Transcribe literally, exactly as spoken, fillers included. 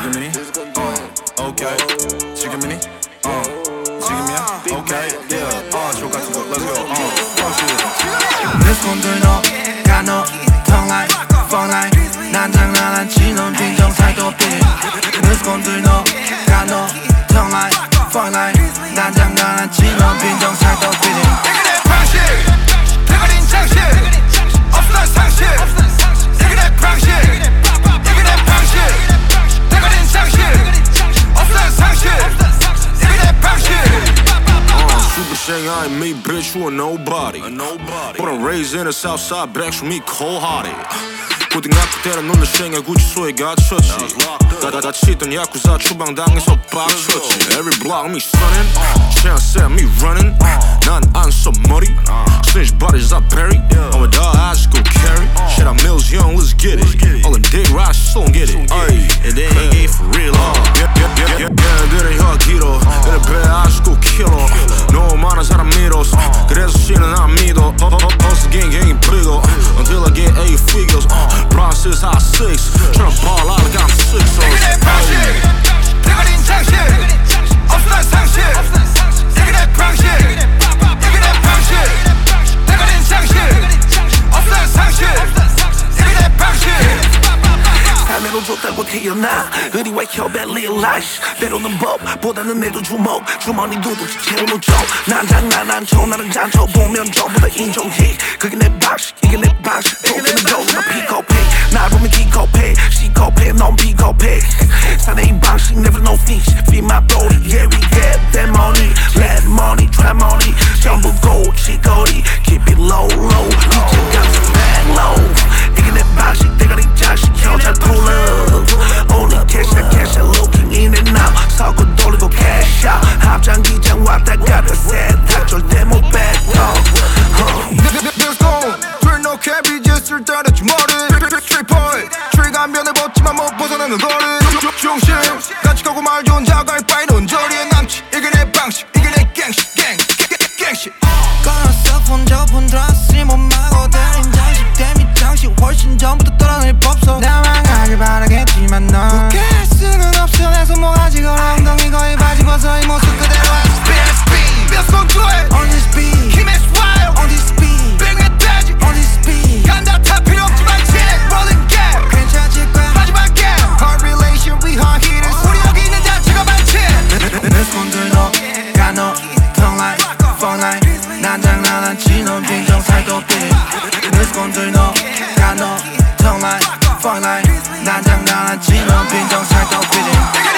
지금이니? 어, 오케이. 지금이니? 어, 지금이야? 오케이. Yeah. 어, 조 같은 거. Let's go. 어, fuck shit. 미스콘들 너, 가너, 텅라이, 펑라이. 난 장난한치 넌 빈정살도 삐. 미스콘들 너, 가너, 텅라이, 펑라이. 난 장난한치 넌 빈정살도 삐. 이게 내 방식, 대가린 장식. 없어 난 상식. 이게 내 방식, 이게 내 방식. 대가린 장식. 없어 난 상식. 이게 내 방식. Super Shanghai, me, bitch, you a nobody. a nobody. But I'm raised in the south side, back from me cold-hearted. 고등학교 때는 눈을 쉥해 구치소에 갇혔지. 다다다치던 야쿠자 추방당해서 빡쳤지. Every block me stunning, chance set me running. 난 안 써 머리, snitch bodies I bury. I'm a dog, I just go carry. Shit, I'm Mills Young, let's get it. All them dick rides, still don't get it. Ay, and they ain't gay for real. Yeah, yeah, yeah, yeah, yeah. 얘들은 혀 길어. 얘네 배 I just go kill her. 너무 많은 사람 믿었어. 그래서 씨는 안 믿어. Hustle gang gang 뿌리고 until I get eight figures. Bronze is high six, tryna ball out like I'm six. So 이게 내 방식, 대가린 장식. 없어 난 상식. 이게 내 방식, 이게 내 방식. 대가린 장식. 없어 난 상식. 이게 내 방식. 삶으로 좋다고 태어나 의리와 협의 real life 때로는 법보다는 내도 주먹 주머니 두둑 채우는 난 장난한 척 나는 잔쳐 보면 전부 다 인정해 그게 내 방식 이게 내 방식 도끼는 겨우 나 픽업해 날 보면 기겁해 시겁해 넌 비겁해 사내인 방식 never no fish feed my body yeah we get that money let money try money 전부 고치거리 keep it low low 이제 감성 back low 이게 내 방식 대가리 장식 잘 pull up only cash that cash that looking in and out 서고 돌리고 cash out 합장기장 왔다 갔다 세탁 절대 못 뱉어 Let's go Turn no cap 이제 쓸데없는 머리 Street boy 트리가 면을 벗지만 못 벗어나는 거리 중심 같이 가고 말 좋은 자갈 빠이는 저리에 남치 이게 내 방식 이게 내 갱식 갱 갱식 꺼놨어 폰 저폰 들었으니 못 막어 대린 장식 데미 장식 훨씬 전부터 떨어낼 법석 나만 가길 바라겠지만 넌 포기할 수는 없어 내 손모가지 걸어 엉덩이 거의 바지 벗어 이 모습 그대로 Speed speed 몇 손 좋아해 On this beat 힘의 swile On this beat 백내 돼지 On this beat 간다 다 필요 없지만 진 Rolling gap 괜찮을 거야 마지막 gap Hard relation we hard hitters 우리 여기 있는 자체가 반칙 미스콘들 너 가너 텅라이 펑라이 난 장난한치 넌 빈정살도 삐 미스콘들 너 가너 텅라이 펑라이 난 장난한치 넌 빈정살도 삐